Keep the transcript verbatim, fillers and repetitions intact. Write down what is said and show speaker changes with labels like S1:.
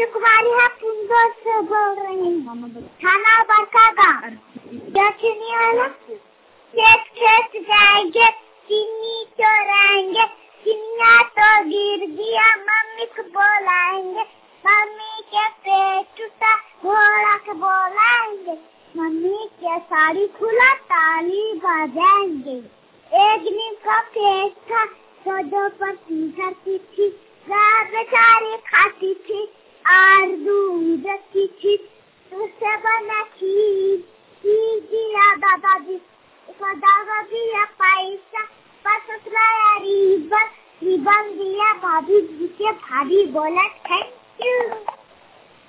S1: शिव कुमारी है, इंदौर से बोल रही हूँ। थाना बड़का गाँव। क्या चीनी वाला? खेत खेत जाएंगे, चीनी चोराएंगे, चिनिया तो गिर गया, मम्मी को बुलाएंगे, मम्मी के पेट टूटा, घोड़ा के बुलाएंगे, मम्मी के साड़ी खुला, ताली बजाएंगे। एक दिन का पेट था, तो दो पत्नी करती थी, रात बेचारी खाती थी, और दूध रखी थी, उससे बना खीर, खीर दिया दादाजी, उसका दादा दिया पैसा, बस लाया रिबन, रिबन दिया भाभी जी के, भाभी बोला थैंक यू।